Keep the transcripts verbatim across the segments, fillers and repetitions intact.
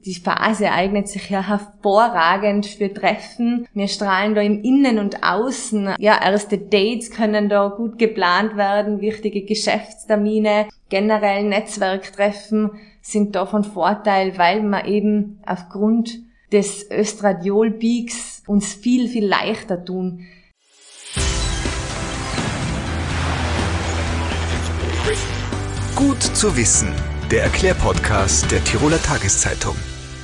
Die Phase eignet sich ja hervorragend für Treffen. Wir strahlen da im Innen und Außen. Ja, erste Dates können da gut geplant werden, wichtige Geschäftstermine, generell Netzwerktreffen sind da von Vorteil, weil man eben aufgrund des Östradiol-Peaks uns viel, viel leichter tun. Gut zu wissen. Der Erklärpodcast der Tiroler Tageszeitung.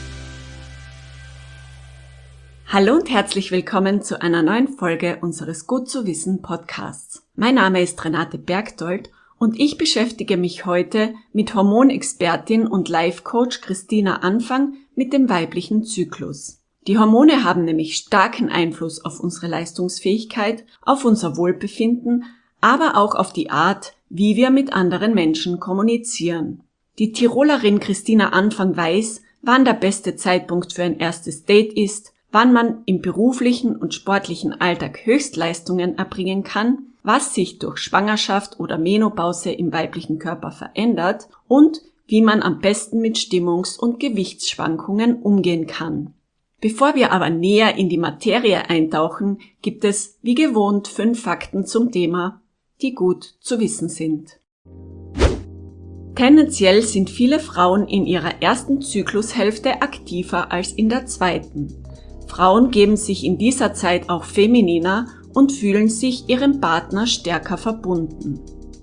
Hallo und herzlich willkommen zu einer neuen Folge unseres Gut zu wissen Podcasts. Mein Name ist Renate Bergdold und ich beschäftige mich heute mit Hormonexpertin und Life-Coach Christina Anfang mit dem weiblichen Zyklus. Die Hormone haben nämlich starken Einfluss auf unsere Leistungsfähigkeit, auf unser Wohlbefinden, aber auch auf die Art, wie wir mit anderen Menschen kommunizieren. Die Tirolerin Christina Anfang weiß, wann der beste Zeitpunkt für ein erstes Date ist, wann man im beruflichen und sportlichen Alltag Höchstleistungen erbringen kann, was sich durch Schwangerschaft oder Menopause im weiblichen Körper verändert und wie man am besten mit Stimmungs- und Gewichtsschwankungen umgehen kann. Bevor wir aber näher in die Materie eintauchen, gibt es, wie gewohnt, fünf Fakten zum Thema, die gut zu wissen sind. Tendenziell sind viele Frauen in ihrer ersten Zyklushälfte aktiver als in der zweiten. Frauen geben sich in dieser Zeit auch femininer und fühlen sich ihrem Partner stärker verbunden.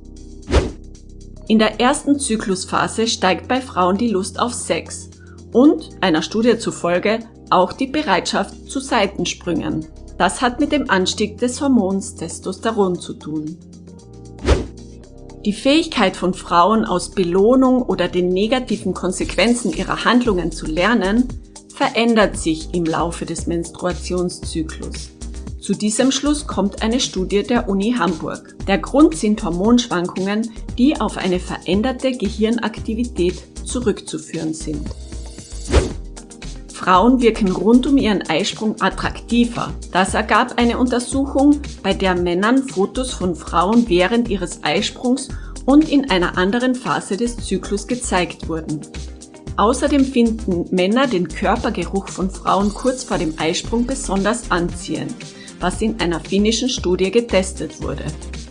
In der ersten Zyklusphase steigt bei Frauen die Lust auf Sex und, einer Studie zufolge, auch die Bereitschaft zu Seitensprüngen. Das hat mit dem Anstieg des Hormons Testosteron zu tun. Die Fähigkeit von Frauen, aus Belohnung oder den negativen Konsequenzen ihrer Handlungen zu lernen, verändert sich im Laufe des Menstruationszyklus. Zu diesem Schluss kommt eine Studie der Uni Hamburg. Der Grund sind Hormonschwankungen, die auf eine veränderte Gehirnaktivität zurückzuführen sind. Frauen wirken rund um ihren Eisprung attraktiver. Das ergab eine Untersuchung, bei der Männern Fotos von Frauen während ihres Eisprungs und in einer anderen Phase des Zyklus gezeigt wurden. Außerdem finden Männer den Körpergeruch von Frauen kurz vor dem Eisprung besonders anziehend, was in einer finnischen Studie getestet wurde.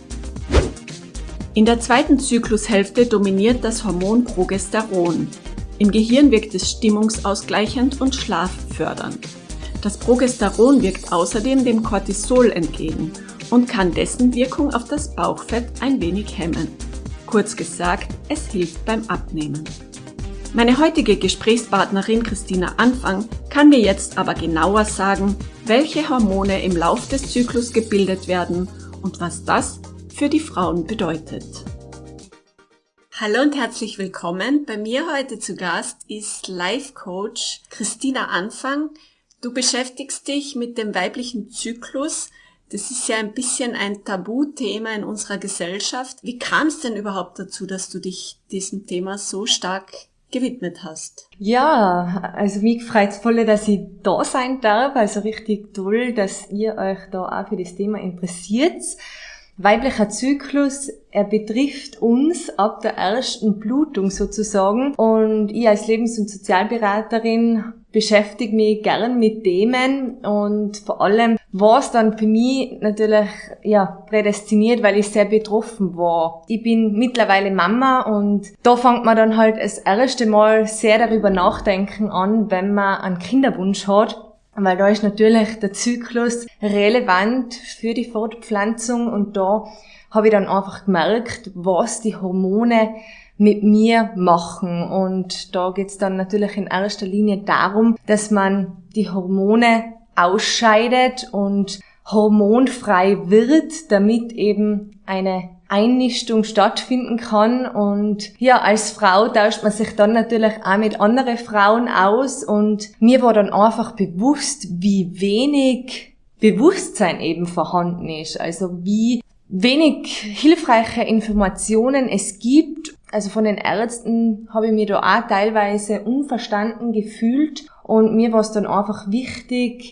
In der zweiten Zyklushälfte dominiert das Hormon Progesteron. Im Gehirn wirkt es stimmungsausgleichend und schlaffördernd. Das Progesteron wirkt außerdem dem Cortisol entgegen und kann dessen Wirkung auf das Bauchfett ein wenig hemmen. Kurz gesagt, es hilft beim Abnehmen. Meine heutige Gesprächspartnerin Christina Anfang kann mir jetzt aber genauer sagen, welche Hormone im Lauf des Zyklus gebildet werden und was das für die Frauen bedeutet. Hallo und herzlich willkommen. Bei mir heute zu Gast ist Life-Coach Christina Anfang. Du beschäftigst dich mit dem weiblichen Zyklus. Das ist ja ein bisschen ein Tabuthema in unserer Gesellschaft. Wie kam es denn überhaupt dazu, dass du dich diesem Thema so stark gewidmet hast? Ja, also mich freut's voll, dass ich da sein darf. Also richtig toll, dass ihr euch da auch für das Thema interessiert. Weiblicher Zyklus, er betrifft uns ab der ersten Blutung sozusagen, und ich als Lebens- und Sozialberaterin beschäftige mich gern mit Themen, und vor allem war es dann für mich natürlich ja prädestiniert, weil ich sehr betroffen war. Ich bin mittlerweile Mama, und da fängt man dann halt das erste Mal sehr darüber nachdenken an, wenn man einen Kinderwunsch hat. Weil da ist natürlich der Zyklus relevant für die Fortpflanzung, und da habe ich dann einfach gemerkt, was die Hormone mit mir machen. Und da geht's dann natürlich in erster Linie darum, dass man die Hormone ausscheidet und hormonfrei wird, damit eben eine Einnistung stattfinden kann. Und ja, als Frau tauscht man sich dann natürlich auch mit anderen Frauen aus, und mir war dann einfach bewusst, wie wenig Bewusstsein eben vorhanden ist, also wie wenig hilfreiche Informationen es gibt. Also von den Ärzten habe ich mich da auch teilweise unverstanden gefühlt, und mir war es dann einfach wichtig,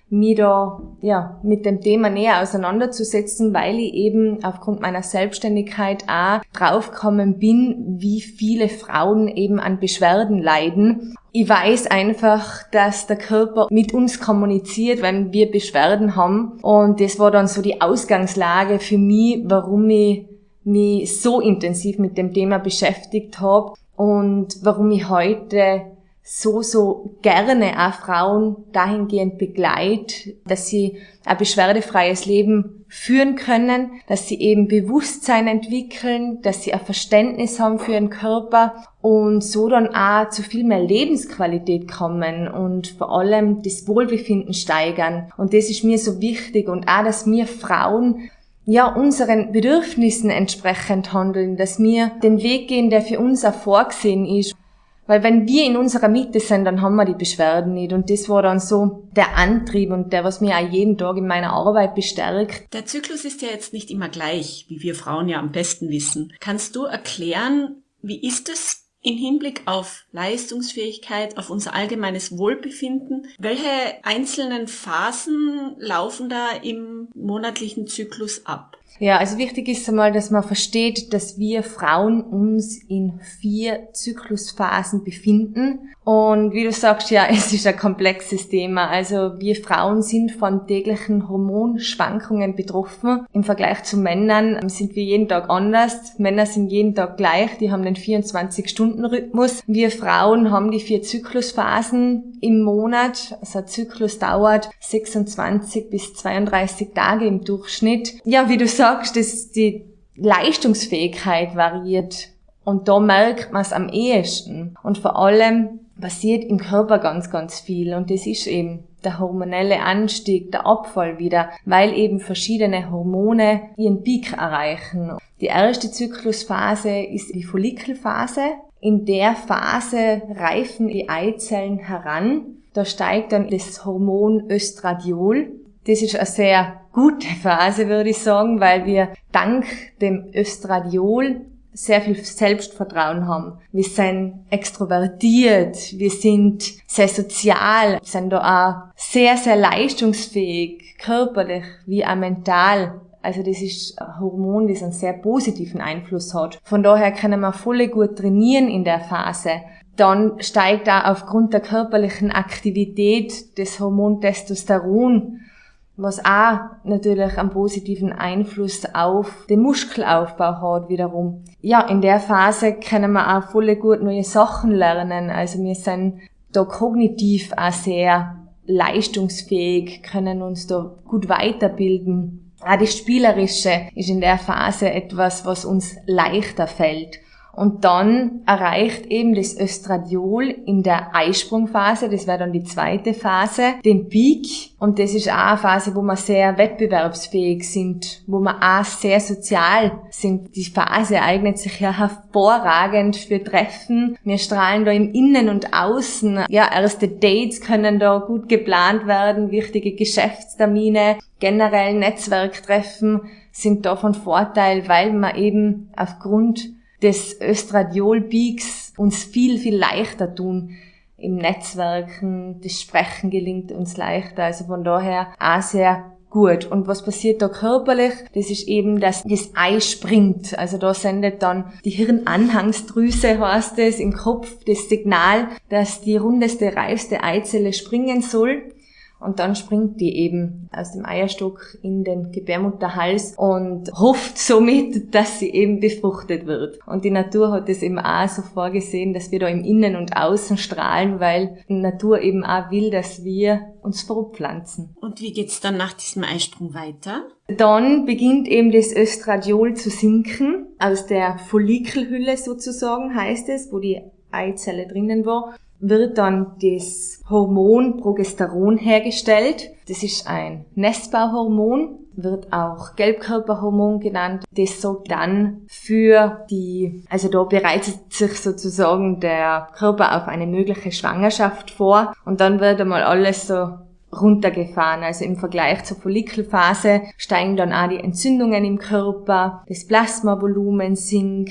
mich da, ja, mit dem Thema näher auseinanderzusetzen, weil ich eben aufgrund meiner Selbstständigkeit auch draufgekommen bin, wie viele Frauen eben an Beschwerden leiden. Ich weiß einfach, dass der Körper mit uns kommuniziert, wenn wir Beschwerden haben. Und das war dann so die Ausgangslage für mich, warum ich mich so intensiv mit dem Thema beschäftigt habe und warum ich heute so, so gerne auch Frauen dahingehend begleite, dass sie ein beschwerdefreies Leben führen können, dass sie eben Bewusstsein entwickeln, dass sie ein Verständnis haben für ihren Körper und so dann auch zu viel mehr Lebensqualität kommen und vor allem das Wohlbefinden steigern. Und das ist mir so wichtig und auch, dass wir Frauen ja unseren Bedürfnissen entsprechend handeln, dass wir den Weg gehen, der für uns auch vorgesehen ist. Weil wenn wir in unserer Mitte sind, dann haben wir die Beschwerden nicht. Und das war dann so der Antrieb und der, was mich auch jeden Tag in meiner Arbeit bestärkt. Der Zyklus ist ja jetzt nicht immer gleich, wie wir Frauen ja am besten wissen. Kannst du erklären, wie ist es im Hinblick auf Leistungsfähigkeit, auf unser allgemeines Wohlbefinden? Welche einzelnen Phasen laufen da im monatlichen Zyklus ab? Ja, also wichtig ist einmal, dass man versteht, dass wir Frauen uns in vier Zyklusphasen befinden. Und wie du sagst, ja, es ist ein komplexes Thema. Also wir Frauen sind von täglichen Hormonschwankungen betroffen. Im Vergleich zu Männern sind wir jeden Tag anders. Männer sind jeden Tag gleich, die haben den vierundzwanzig-Stunden-Rhythmus. Wir Frauen haben die vier Zyklusphasen im Monat. Also ein Zyklus dauert sechsundzwanzig bis zweiunddreißig Tage im Durchschnitt. Ja, wie du sagst, dass die Leistungsfähigkeit variiert. Und da merkt man es am ehesten. Und vor allem passiert im Körper ganz, ganz viel. Und das ist eben der hormonelle Anstieg, der Abfall wieder, weil eben verschiedene Hormone ihren Peak erreichen. Die erste Zyklusphase ist die Follikelphase. In der Phase reifen die Eizellen heran. Da steigt dann das Hormon Östradiol. Das ist eine sehr gute Phase, würde ich sagen, weil wir dank dem Östradiol sehr viel Selbstvertrauen haben. Wir sind extrovertiert, wir sind sehr sozial, sind da auch sehr, sehr leistungsfähig, körperlich wie auch mental. Also das ist ein Hormon, das einen sehr positiven Einfluss hat. Von daher können wir voll gut trainieren in der Phase. Dann steigt auch aufgrund der körperlichen Aktivität das Hormon Testosteron, was auch natürlich einen positiven Einfluss auf den Muskelaufbau hat wiederum. Ja, in der Phase können wir auch voll gut neue Sachen lernen. Also wir sind da kognitiv auch sehr leistungsfähig, können uns da gut weiterbilden. Auch das Spielerische ist in der Phase etwas, was uns leichter fällt. Und dann erreicht eben das Östradiol in der Eisprungphase, das wäre dann die zweite Phase, den Peak. Und das ist auch eine Phase, wo wir sehr wettbewerbsfähig sind, wo wir auch sehr sozial sind. Die Phase eignet sich ja hervorragend für Treffen. Wir strahlen da im Innen und Außen. Ja, erste Dates können da gut geplant werden, wichtige Geschäftstermine, generell Netzwerktreffen sind da von Vorteil, weil man eben aufgrund des Östradiol-Peaks uns viel, viel leichter tun im Netzwerken. Das Sprechen gelingt uns leichter. Also von daher auch sehr gut. Und was passiert da körperlich? Das ist eben, dass das Ei springt. Also da sendet dann die Hirnanhangsdrüse, heißt es, im Kopf das Signal, dass die rundeste, reifste Eizelle springen soll. Und dann springt die eben aus dem Eierstock in den Gebärmutterhals und hofft somit, dass sie eben befruchtet wird. Und die Natur hat es eben auch so vorgesehen, dass wir da im Innen und Außen strahlen, weil die Natur eben auch will, dass wir uns fortpflanzen. Und wie geht's dann nach diesem Eisprung weiter? Dann beginnt eben das Östradiol zu sinken. Aus der Follikelhülle sozusagen heißt es, wo die Eizelle drinnen war, wird dann das Hormon Progesteron hergestellt. Das ist ein Nestbauhormon, wird auch Gelbkörperhormon genannt. Das sorgt dann für die, also da bereitet sich sozusagen der Körper auf eine mögliche Schwangerschaft vor und dann wird einmal alles so runtergefahren. Also im Vergleich zur Follikelphase steigen dann auch die Entzündungen im Körper, das Plasmavolumen sinkt,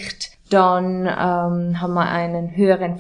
Dann ähm, haben wir einen höheren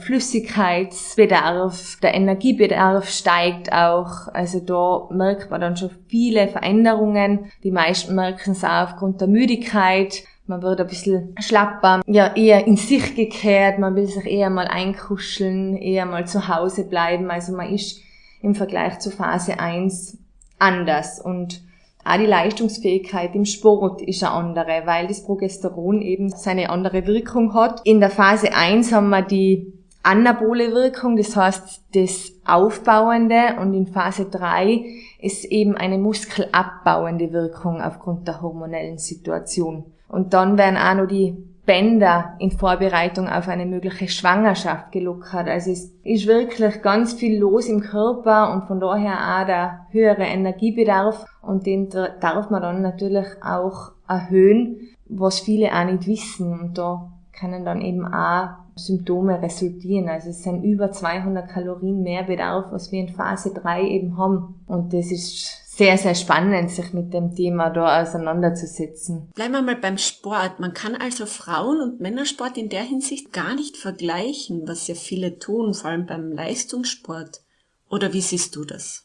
Flüssigkeitsbedarf, der Energiebedarf steigt auch. Also da merkt man dann schon viele Veränderungen. Die meisten merken es auch aufgrund der Müdigkeit. Man wird ein bisschen schlapper, ja eher in sich gekehrt, man will sich eher mal einkuscheln, eher mal zu Hause bleiben. Also man ist im Vergleich zu Phase eins anders. Und auch die Leistungsfähigkeit im Sport ist eine andere, weil das Progesteron eben seine andere Wirkung hat. In der Phase eins haben wir die anabole Wirkung, das heißt das Aufbauende, und in Phase drei ist eben eine muskelabbauende Wirkung aufgrund der hormonellen Situation. Und dann werden auch noch die Bänder in Vorbereitung auf eine mögliche Schwangerschaft gelockert. Also es ist wirklich ganz viel los im Körper und von daher auch der höhere Energiebedarf, und den darf man dann natürlich auch erhöhen, was viele auch nicht wissen, und da können dann eben auch Symptome resultieren. Also es sind über zweihundert Kalorien mehr Bedarf, was wir in Phase drei eben haben, und das ist sehr, sehr spannend, sich mit dem Thema da auseinanderzusetzen. Bleiben wir mal beim Sport. Man kann also Frauen- und Männersport in der Hinsicht gar nicht vergleichen, was ja viele tun, vor allem beim Leistungssport. Oder wie siehst du das?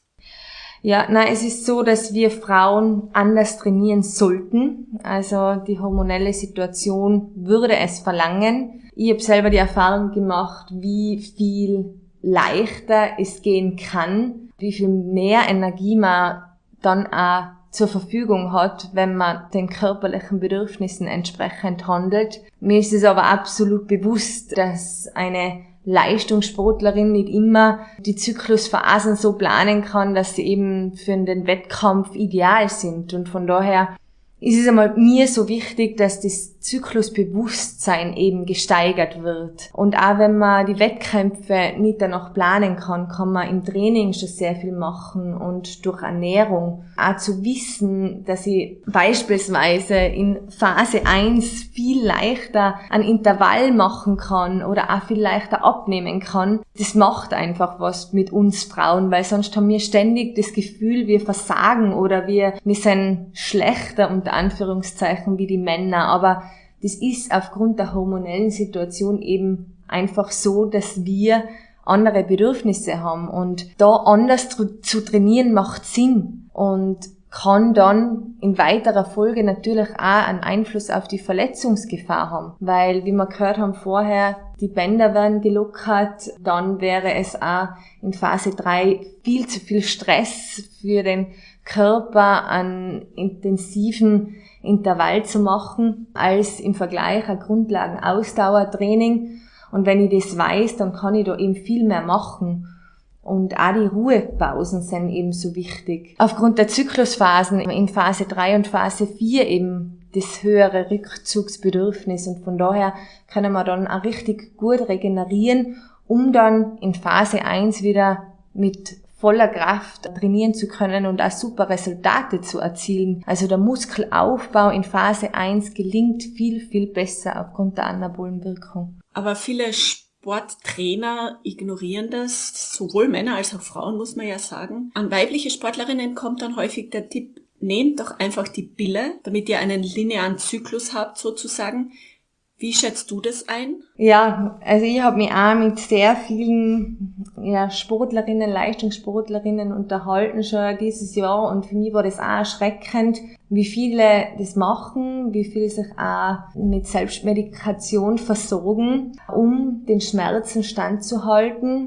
Ja, nein, es ist so, dass wir Frauen anders trainieren sollten. Also die hormonelle Situation würde es verlangen. Ich habe selber die Erfahrung gemacht, wie viel leichter es gehen kann, wie viel mehr Energie man dann auch zur Verfügung hat, wenn man den körperlichen Bedürfnissen entsprechend handelt. Mir ist es aber absolut bewusst, dass eine Leistungssportlerin nicht immer die Zyklusphasen so planen kann, dass sie eben für den Wettkampf ideal sind. Und von daher ist es einmal mir so wichtig, dass das Zyklusbewusstsein eben gesteigert wird. Und auch wenn man die Wettkämpfe nicht danach planen kann, kann man im Training schon sehr viel machen und durch Ernährung auch zu wissen, dass ich beispielsweise in Phase eins viel leichter ein Intervall machen kann oder auch viel leichter abnehmen kann. Das macht einfach was mit uns Frauen, weil sonst haben wir ständig das Gefühl, wir versagen oder wir, wir sind schlechter unter Anführungszeichen wie die Männer. Aber das ist aufgrund der hormonellen Situation eben einfach so, dass wir andere Bedürfnisse haben. Und da anders zu trainieren macht Sinn und kann dann in weiterer Folge natürlich auch einen Einfluss auf die Verletzungsgefahr haben. Weil, wie wir gehört haben vorher, die Bänder werden gelockert, dann wäre es auch in Phase drei viel zu viel Stress für den Körper, einen intensiven Intervall zu machen, als im Vergleich ein Grundlagen-Ausdauertraining. Und wenn ich das weiß, dann kann ich da eben viel mehr machen. Und auch die Ruhepausen sind eben so wichtig. Aufgrund der Zyklusphasen in Phase drei und Phase vier eben das höhere Rückzugsbedürfnis. Und von daher können wir dann auch richtig gut regenerieren, um dann in Phase eins wieder mit voller Kraft trainieren zu können und auch super Resultate zu erzielen. Also der Muskelaufbau in Phase eins gelingt viel, viel besser aufgrund der anabolen Wirkung. Aber viele Sporttrainer ignorieren das, sowohl Männer als auch Frauen, muss man ja sagen. An weibliche Sportlerinnen kommt dann häufig der Tipp, nehmt doch einfach die Pille, damit ihr einen linearen Zyklus habt sozusagen. Wie schätzt du das ein? Ja, also ich habe mich auch mit sehr vielen ja, Sportlerinnen, Leistungssportlerinnen unterhalten schon dieses Jahr, und für mich war das auch erschreckend, wie viele das machen, wie viele sich auch mit Selbstmedikation versorgen, um den Schmerzen standzuhalten.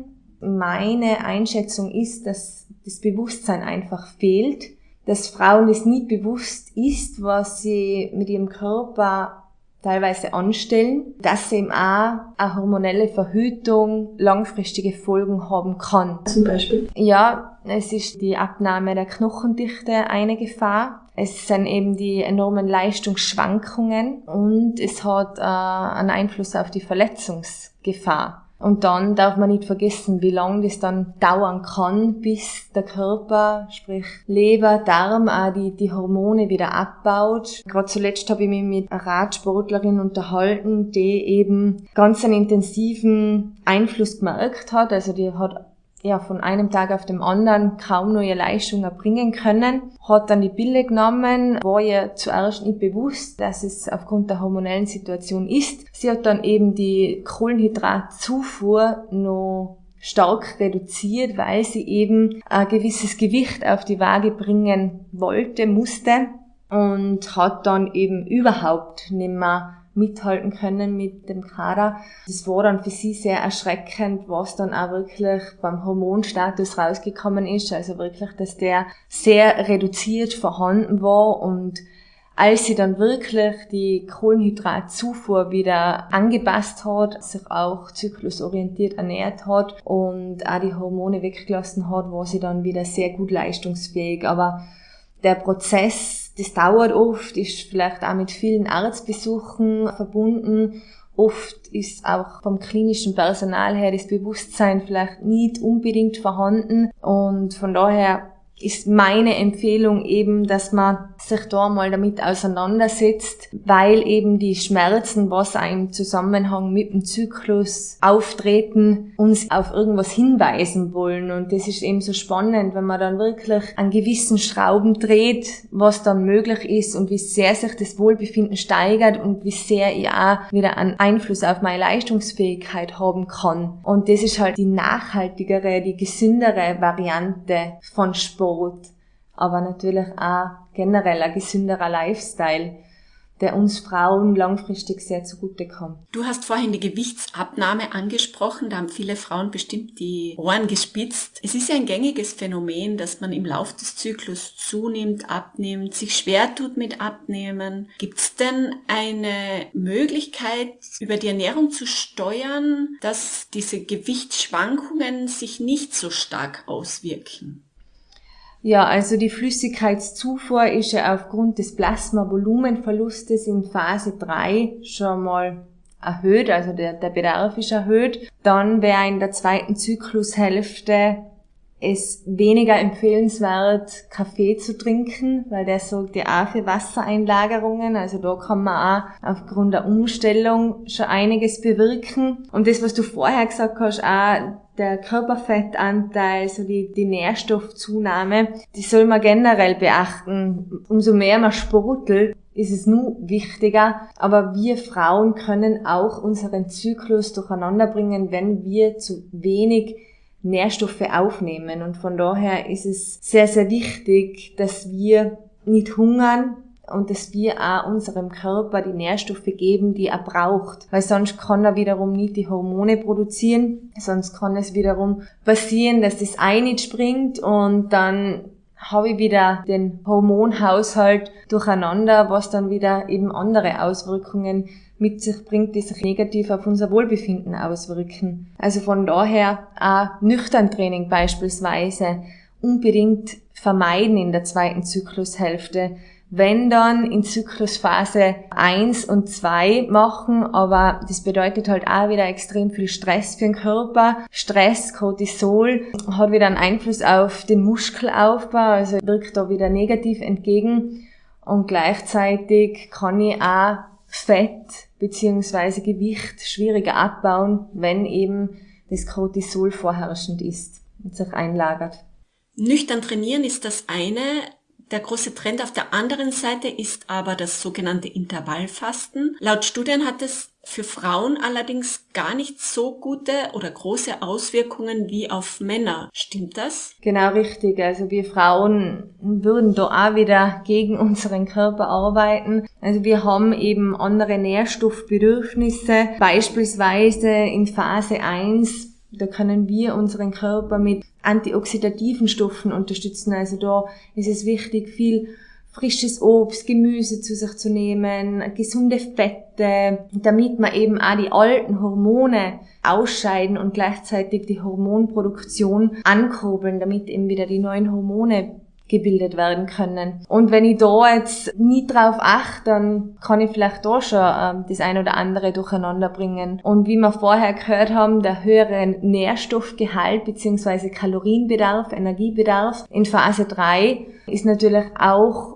Meine Einschätzung ist, dass das Bewusstsein einfach fehlt, dass Frauen das nicht bewusst ist, was sie mit ihrem Körper teilweise anstellen, dass sie eben auch eine hormonelle Verhütung langfristige Folgen haben kann. Zum Beispiel? Ja, es ist die Abnahme der Knochendichte eine Gefahr. Es sind eben die enormen Leistungsschwankungen und es hat äh, einen Einfluss auf die Verletzungsgefahr. Und dann darf man nicht vergessen, wie lange das dann dauern kann, bis der Körper, sprich Leber, Darm, auch die, die Hormone wieder abbaut. Gerade zuletzt habe ich mich mit einer Radsportlerin unterhalten, die eben ganz einen intensiven Einfluss gemerkt hat. Also die hat ja von einem Tag auf den anderen kaum neue Leistungen erbringen können. Hat dann die Pille genommen, war ihr zuerst nicht bewusst, dass es aufgrund der hormonellen Situation ist. Sie hat dann eben die Kohlenhydratzufuhr noch stark reduziert, weil sie eben ein gewisses Gewicht auf die Waage bringen wollte, musste und hat dann eben überhaupt nicht mehr mithalten können mit dem Kader. Das war dann für sie sehr erschreckend, was dann auch wirklich beim Hormonstatus rausgekommen ist, also wirklich, dass der sehr reduziert vorhanden war und als sie dann wirklich die Kohlenhydratzufuhr wieder angepasst hat, sich auch zyklusorientiert ernährt hat und auch die Hormone weggelassen hat, war sie dann wieder sehr gut leistungsfähig. Aber der Prozess, das dauert oft, ist vielleicht auch mit vielen Arztbesuchen verbunden. Oft ist auch vom klinischen Personal her das Bewusstsein vielleicht nicht unbedingt vorhanden und von daher ist meine Empfehlung eben, dass man sich da mal damit auseinandersetzt, weil eben die Schmerzen, was auch im Zusammenhang mit dem Zyklus auftreten, uns auf irgendwas hinweisen wollen. Und das ist eben so spannend, wenn man dann wirklich an gewissen Schrauben dreht, was dann möglich ist und wie sehr sich das Wohlbefinden steigert und wie sehr ich auch wieder einen Einfluss auf meine Leistungsfähigkeit haben kann. Und das ist halt die nachhaltigere, die gesündere Variante von Sport. Aber natürlich auch generell ein gesünderer Lifestyle, der uns Frauen langfristig sehr zugutekommt. Du hast vorhin die Gewichtsabnahme angesprochen, da haben viele Frauen bestimmt die Ohren gespitzt. Es ist ja ein gängiges Phänomen, dass man im Lauf des Zyklus zunimmt, abnimmt, sich schwer tut mit Abnehmen. Gibt es denn eine Möglichkeit, über die Ernährung zu steuern, dass diese Gewichtsschwankungen sich nicht so stark auswirken? Ja, also die Flüssigkeitszufuhr ist ja aufgrund des Plasmavolumenverlustes in Phase drei schon mal erhöht, also der, der Bedarf ist erhöht. Dann wäre in der zweiten Zyklushälfte es weniger empfehlenswert, Kaffee zu trinken, weil der sorgt ja auch für Wassereinlagerungen. Also da kann man auch aufgrund der Umstellung schon einiges bewirken. Und das, was du vorher gesagt hast, auch der Körperfettanteil, so die, die Nährstoffzunahme, die soll man generell beachten. Umso mehr man sportelt, ist es nur wichtiger. Aber wir Frauen können auch unseren Zyklus durcheinander bringen, wenn wir zu wenig Nährstoffe aufnehmen. Und von daher ist es sehr, sehr wichtig, dass wir nicht hungern und dass wir auch unserem Körper die Nährstoffe geben, die er braucht. Weil sonst kann er wiederum nicht die Hormone produzieren. Sonst kann es wiederum passieren, dass das Ei nicht springt und dann habe ich wieder den Hormonhaushalt durcheinander, was dann wieder eben andere Auswirkungen mit sich bringt, die sich negativ auf unser Wohlbefinden auswirken. Also von daher auch Nüchterntraining beispielsweise unbedingt vermeiden in der zweiten Zyklushälfte. Wenn dann in Zyklusphase eins und zwei machen, aber das bedeutet halt auch wieder extrem viel Stress für den Körper. Stress, Cortisol hat wieder einen Einfluss auf den Muskelaufbau, also wirkt da wieder negativ entgegen. Und gleichzeitig kann ich auch Fett bzw. Gewicht schwieriger abbauen, wenn eben das Cortisol vorherrschend ist und sich einlagert. Nüchtern trainieren ist das eine. Der große Trend auf der anderen Seite ist aber das sogenannte Intervallfasten. Laut Studien hat es für Frauen allerdings gar nicht so gute oder große Auswirkungen wie auf Männer. Stimmt das? Genau richtig. Also wir Frauen würden da auch wieder gegen unseren Körper arbeiten. Also wir haben eben andere Nährstoffbedürfnisse. Beispielsweise in Phase eins, da können wir unseren Körper mit antioxidativen Stoffen unterstützen. Also da ist es wichtig, viel frisches Obst, Gemüse zu sich zu nehmen, gesunde Fette, damit man eben auch die alten Hormone ausscheiden und gleichzeitig die Hormonproduktion ankurbeln, damit eben wieder die neuen Hormone gebildet werden können. Und wenn ich da jetzt nie drauf achte, dann kann ich vielleicht da schon ähm, das ein oder andere durcheinander bringen. Und wie wir vorher gehört haben, der höhere Nährstoffgehalt bzw. Kalorienbedarf, Energiebedarf in Phase drei ist natürlich auch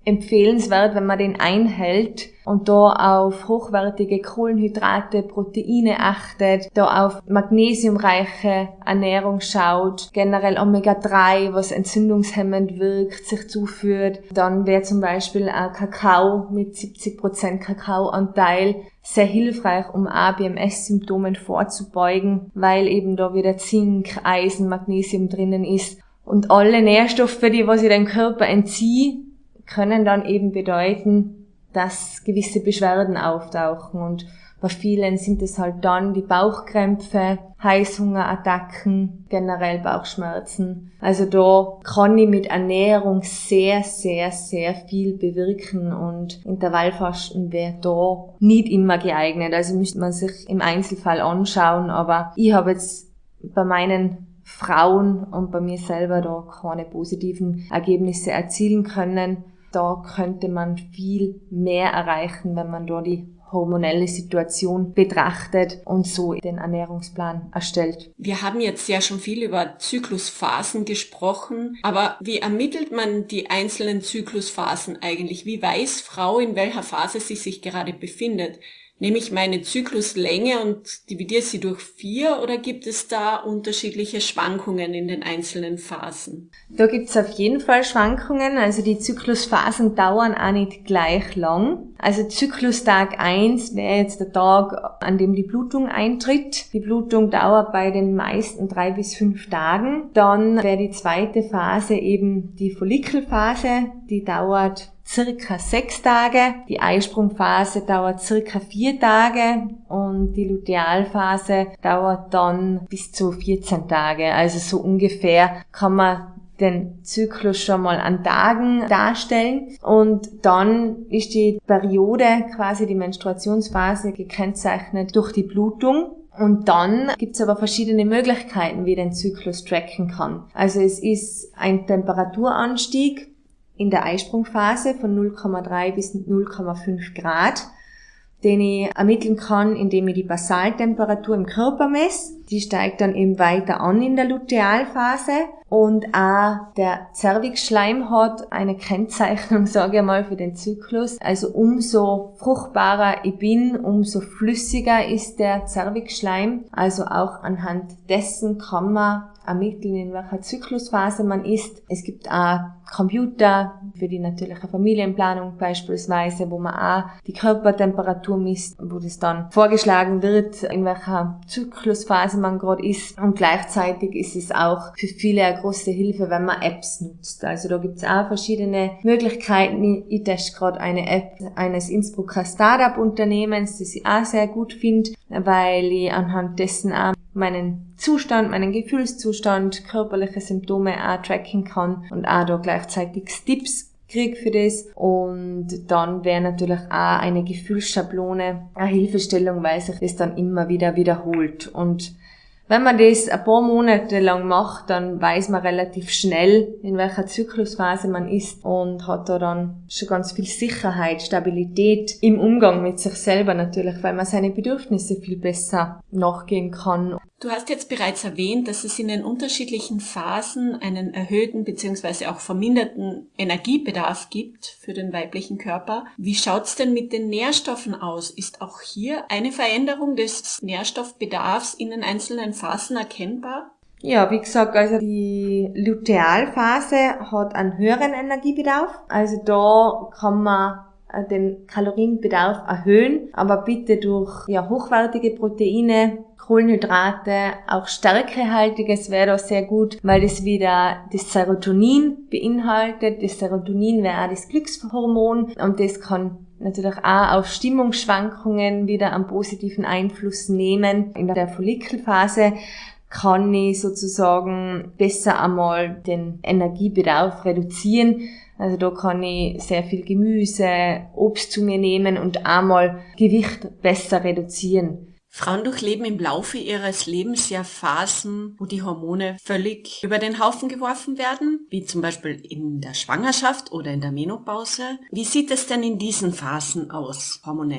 empfehlenswert, wenn man den einhält und da auf hochwertige Kohlenhydrate, Proteine achtet, da auf magnesiumreiche Ernährung schaut, generell Omega drei, was entzündungshemmend wirkt, sich zuführt. Dann wäre zum Beispiel ein Kakao mit siebzig Prozent Kakaoanteil sehr hilfreich, um A B M S-Symptomen vorzubeugen, weil eben da wieder Zink, Eisen, Magnesium drinnen ist. Und alle Nährstoffe, die was ich dem Körper entziehe, können dann eben bedeuten, dass gewisse Beschwerden auftauchen. Und bei vielen sind es halt dann die Bauchkrämpfe, Heißhungerattacken, generell Bauchschmerzen. Also da kann ich mit Ernährung sehr, sehr, sehr viel bewirken und Intervallfasten wäre da nicht immer geeignet. Also müsste man sich im Einzelfall anschauen, aber ich habe jetzt bei meinen Frauen und bei mir selber da keine positiven Ergebnisse erzielen können. Da könnte man viel mehr erreichen, wenn man da die hormonelle Situation betrachtet und so den Ernährungsplan erstellt. Wir haben jetzt ja schon viel über Zyklusphasen gesprochen, aber wie ermittelt man die einzelnen Zyklusphasen eigentlich? Wie weiß Frau, in welcher Phase sie sich gerade befindet? Nehme ich meine Zykluslänge und dividiere sie durch vier oder gibt es da unterschiedliche Schwankungen in den einzelnen Phasen? Da gibt es auf jeden Fall Schwankungen, also die Zyklusphasen dauern auch nicht gleich lang. Also Zyklustag eins wäre jetzt der Tag, an dem die Blutung eintritt. Die Blutung dauert bei den meisten drei bis fünf Tagen. Dann wäre die zweite Phase eben die Follikelphase, die dauert circa sechs Tage, die Eisprungphase dauert circa vier Tage und die Lutealphase dauert dann bis zu vierzehn Tage. Also so ungefähr kann man den Zyklus schon mal an Tagen darstellen und dann ist die Periode, quasi die Menstruationsphase, gekennzeichnet durch die Blutung. Und dann gibt's aber verschiedene Möglichkeiten, wie ich den Zyklus tracken kann. Also es ist ein Temperaturanstieg in der Eisprungphase von null Komma drei bis null Komma fünf Grad, den ich ermitteln kann, indem ich die Basaltemperatur im Körper messe. Die steigt dann eben weiter an in der Lutealphase und auch der Zervixschleim hat eine Kennzeichnung, sage ich mal, für den Zyklus. Also umso fruchtbarer ich bin, umso flüssiger ist der Zervixschleim. Also auch anhand dessen kann man ermitteln, in welcher Zyklusphase man ist. Es gibt auch Computer für die natürliche Familienplanung beispielsweise, wo man auch die Körpertemperatur misst, wo das dann vorgeschlagen wird, in welcher Zyklusphase man gerade ist. Und gleichzeitig ist es auch für viele eine große Hilfe, wenn man Apps nutzt. Also da gibt es auch verschiedene Möglichkeiten. Ich teste gerade eine App eines Innsbrucker Startup-Unternehmens, das ich auch sehr gut finde, weil ich anhand dessen auch meinen Zustand, meinen Gefühlszustand, körperliche Symptome auch tracken kann und auch da gleichzeitig Tipps kriege für das. Und dann wäre natürlich auch eine Gefühlsschablone eine Hilfestellung, weil sich das dann immer wieder wiederholt. Und wenn man das ein paar Monate lang macht, dann weiß man relativ schnell, in welcher Zyklusphase man ist und hat da dann schon ganz viel Sicherheit, Stabilität im Umgang mit sich selber natürlich, weil man seine Bedürfnisse viel besser nachgehen kann. Du hast jetzt bereits erwähnt, dass es in den unterschiedlichen Phasen einen erhöhten bzw. auch verminderten Energiebedarf gibt für den weiblichen Körper. Wie schaut's denn mit den Nährstoffen aus? Ist auch hier eine Veränderung des Nährstoffbedarfs in den einzelnen Phasen erkennbar? Ja, wie gesagt, also die Lutealphase hat einen höheren Energiebedarf. Also da kann man den Kalorienbedarf erhöhen, aber bitte durch ja hochwertige Proteine, Kohlenhydrate, auch stärkehaltiges wäre da sehr gut, weil das wieder das Serotonin beinhaltet. Das Serotonin wäre auch das Glückshormon und das kann natürlich auch auf Stimmungsschwankungen wieder einen positiven Einfluss nehmen. In der Follikelphase kann ich sozusagen besser einmal den Energiebedarf reduzieren. Also da kann ich sehr viel Gemüse, Obst zu mir nehmen und einmal Gewicht besser reduzieren. Frauen durchleben im Laufe ihres Lebens ja Phasen, wo die Hormone völlig über den Haufen geworfen werden, wie zum Beispiel in der Schwangerschaft oder in der Menopause. Wie sieht es denn in diesen Phasen aus, hormonell?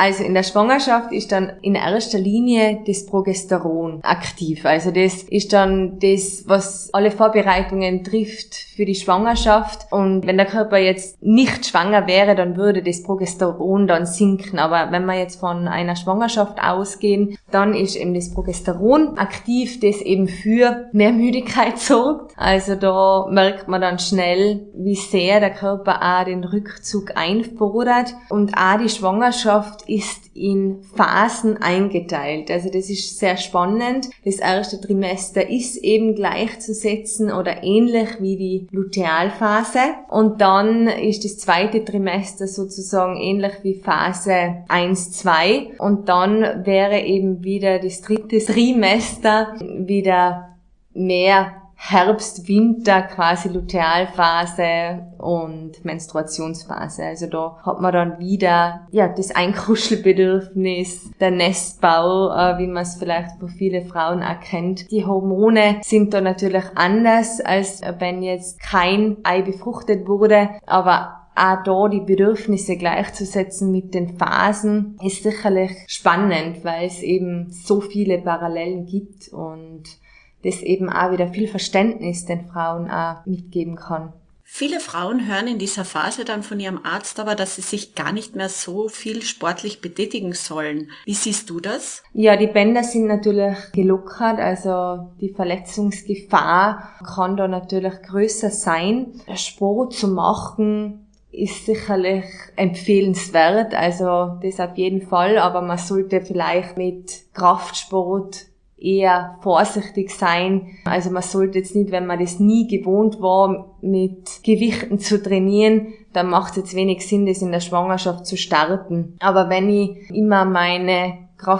Also in der Schwangerschaft ist dann in erster Linie das Progesteron aktiv. Also das ist dann das, was alle Vorbereitungen trifft für die Schwangerschaft. Und wenn der Körper jetzt nicht schwanger wäre, dann würde das Progesteron dann sinken. Aber wenn wir jetzt von einer Schwangerschaft ausgehen, dann ist eben das Progesteron aktiv, das eben für mehr Müdigkeit sorgt. Also da merkt man dann schnell, wie sehr der Körper auch den Rückzug einfordert. Und auch die Schwangerschaft ist in Phasen eingeteilt. Also das ist sehr spannend. Das erste Trimester ist eben gleichzusetzen oder ähnlich wie die Lutealphase. Und dann ist das zweite Trimester sozusagen ähnlich wie Phase eins, zwei. Und dann wäre eben wieder das dritte Trimester wieder mehr Herbst, Winter, quasi Lutealphase und Menstruationsphase. Also da hat man dann wieder ja das Einkuschelbedürfnis, der Nestbau, äh, wie man es vielleicht von vielen Frauen erkennt. Die Hormone sind da natürlich anders, als wenn jetzt kein Ei befruchtet wurde, aber auch da die Bedürfnisse gleichzusetzen mit den Phasen ist sicherlich spannend, weil es eben so viele Parallelen gibt und das eben auch wieder viel Verständnis den Frauen auch mitgeben kann. Viele Frauen hören in dieser Phase dann von ihrem Arzt aber, dass sie sich gar nicht mehr so viel sportlich betätigen sollen. Wie siehst du das? Ja, die Bänder sind natürlich gelockert, also die Verletzungsgefahr kann da natürlich größer sein. Sport zu machen ist sicherlich empfehlenswert, also das auf jeden Fall, aber man sollte vielleicht mit Kraftsport eher vorsichtig sein. Also man sollte jetzt nicht, wenn man das nie gewohnt war, mit Gewichten zu trainieren, dann macht es jetzt wenig Sinn, das in der Schwangerschaft zu starten. Aber wenn ich immer meine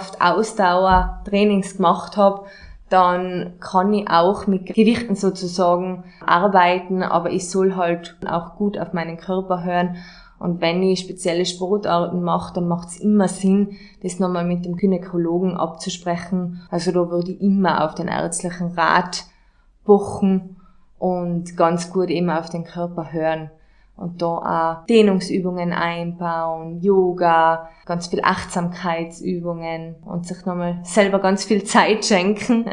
Kraftausdauer-Trainings gemacht habe, dann kann ich auch mit Gewichten sozusagen arbeiten, aber ich soll halt auch gut auf meinen Körper hören. Und wenn ich spezielle Sportarten mache, dann macht es immer Sinn, das nochmal mit dem Gynäkologen abzusprechen. Also da würde ich immer auf den ärztlichen Rat pochen und ganz gut eben auf den Körper hören. Und da auch Dehnungsübungen einbauen, Yoga, ganz viel Achtsamkeitsübungen und sich nochmal selber ganz viel Zeit schenken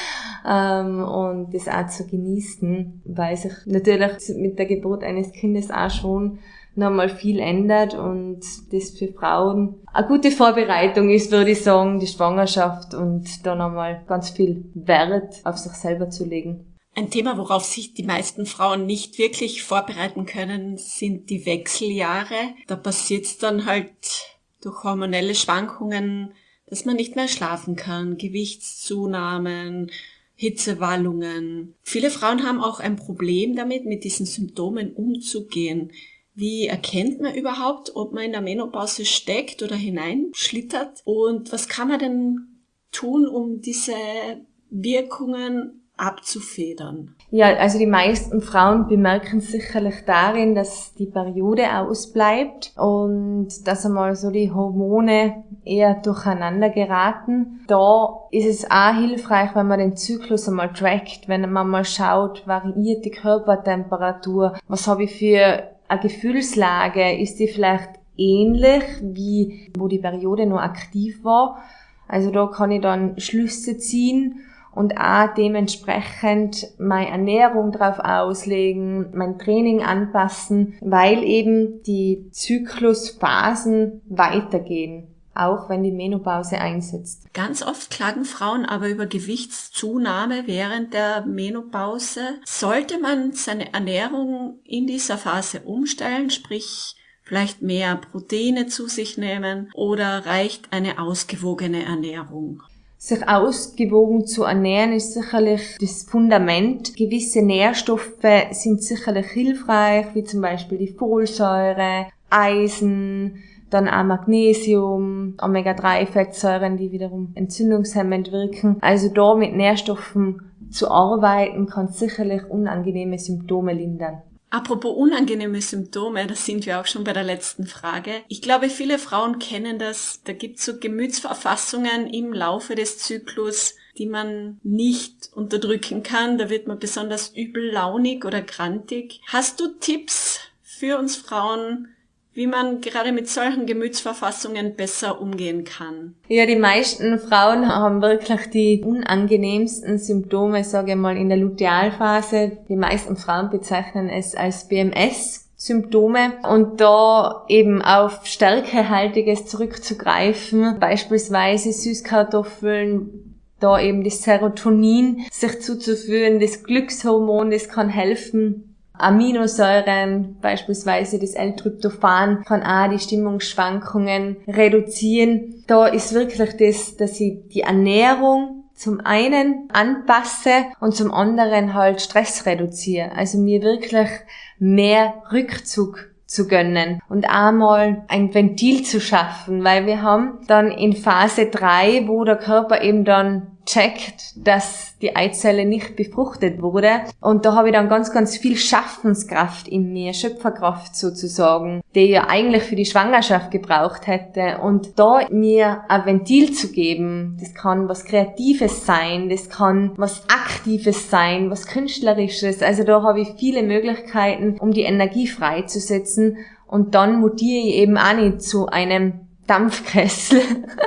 ähm, und das auch zu genießen, weil sich natürlich mit der Geburt eines Kindes auch schon nochmal viel ändert und das für Frauen eine gute Vorbereitung ist, würde ich sagen, die Schwangerschaft und da nochmal ganz viel Wert auf sich selber zu legen. Ein Thema, worauf sich die meisten Frauen nicht wirklich vorbereiten können, sind die Wechseljahre. Da passiert es dann halt durch hormonelle Schwankungen, dass man nicht mehr schlafen kann, Gewichtszunahmen, Hitzewallungen. Viele Frauen haben auch ein Problem damit, mit diesen Symptomen umzugehen. Wie erkennt man überhaupt, ob man in der Menopause steckt oder hineinschlittert? Und was kann man denn tun, um diese Wirkungen abzufedern? Ja, also die meisten Frauen bemerken sicherlich darin, dass die Periode ausbleibt und dass einmal so die Hormone eher durcheinander geraten. Da ist es auch hilfreich, wenn man den Zyklus einmal trackt, wenn man mal schaut, variiert die Körpertemperatur, was habe ich für eine Gefühlslage, ist die vielleicht ähnlich wie wo die Periode noch aktiv war. Also da kann ich dann Schlüsse ziehen und auch dementsprechend meine Ernährung drauf auslegen, mein Training anpassen, weil eben die Zyklusphasen weitergehen, auch wenn die Menopause einsetzt. Ganz oft klagen Frauen aber über Gewichtszunahme während der Menopause. Sollte man seine Ernährung in dieser Phase umstellen, sprich vielleicht mehr Proteine zu sich nehmen, oder reicht eine ausgewogene Ernährung? Sich ausgewogen zu ernähren ist sicherlich das Fundament. Gewisse Nährstoffe sind sicherlich hilfreich, wie zum Beispiel die Folsäure, Eisen, dann auch Magnesium, Omega drei Fettsäuren, die wiederum entzündungshemmend wirken. Also da mit Nährstoffen zu arbeiten, kann sicherlich unangenehme Symptome lindern. Apropos unangenehme Symptome, da sind wir auch schon bei der letzten Frage. Ich glaube, viele Frauen kennen das. Da gibt es so Gemütsverfassungen im Laufe des Zyklus, die man nicht unterdrücken kann. Da wird man besonders übellaunig oder grantig. Hast du Tipps für uns Frauen, wie man gerade mit solchen Gemütsverfassungen besser umgehen kann? Ja, die meisten Frauen haben wirklich die unangenehmsten Symptome, sage ich mal, in der Lutealphase. Die meisten Frauen bezeichnen es als B M S-Symptome und da eben auf Stärkehaltiges zurückzugreifen, beispielsweise Süßkartoffeln, da eben das Serotonin sich zuzuführen, das Glückshormon, das kann helfen. Aminosäuren, beispielsweise das L-Tryptophan, kann auch die Stimmungsschwankungen reduzieren. Da ist wirklich das, dass ich die Ernährung zum einen anpasse und zum anderen halt Stress reduziere. Also mir wirklich mehr Rückzug zu gönnen und einmal ein Ventil zu schaffen, weil wir haben dann in Phase drei, wo der Körper eben dann checkt, dass die Eizelle nicht befruchtet wurde. Und da habe ich dann ganz, ganz viel Schaffenskraft in mir, Schöpferkraft sozusagen, die ich ja eigentlich für die Schwangerschaft gebraucht hätte. Und da mir ein Ventil zu geben, das kann was Kreatives sein, das kann was Aktives sein, was Künstlerisches. Also da habe ich viele Möglichkeiten, um die Energie freizusetzen. Und dann mutiere ich eben auch nicht zu einem Dampfkessel,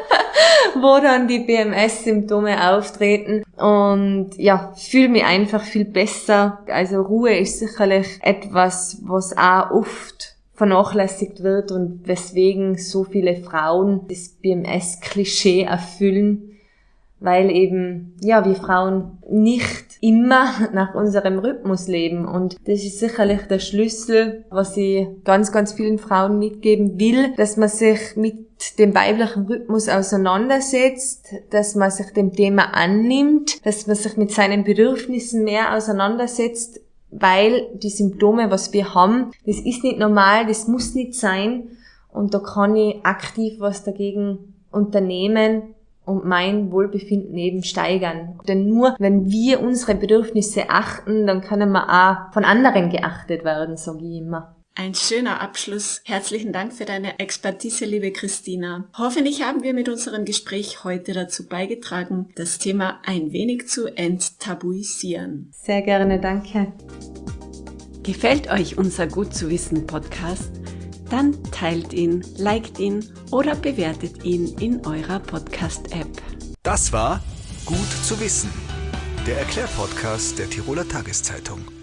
wo dann die B M S-Symptome auftreten und ja, fühle mich einfach viel besser. Also Ruhe ist sicherlich etwas, was auch oft vernachlässigt wird und weswegen so viele Frauen das B M S-Klischee erfüllen, weil eben, ja, wir Frauen nicht immer nach unserem Rhythmus leben. Und das ist sicherlich der Schlüssel, was ich ganz, ganz vielen Frauen mitgeben will, dass man sich mit dem weiblichen Rhythmus auseinandersetzt, dass man sich dem Thema annimmt, dass man sich mit seinen Bedürfnissen mehr auseinandersetzt, weil die Symptome, was wir haben, das ist nicht normal, das muss nicht sein. Und da kann ich aktiv was dagegen unternehmen und mein Wohlbefinden eben steigern. Denn nur wenn wir unsere Bedürfnisse achten, dann können wir auch von anderen geachtet werden, sage ich immer. Ein schöner Abschluss. Herzlichen Dank für deine Expertise, liebe Christina. Hoffentlich haben wir mit unserem Gespräch heute dazu beigetragen, das Thema ein wenig zu enttabuisieren. Sehr gerne, danke. Gefällt euch unser Gut zu wissen Podcast? Dann teilt ihn, liked ihn oder bewertet ihn in eurer Podcast-App. Das war Gut zu wissen, der Erklärpodcast der Tiroler Tageszeitung.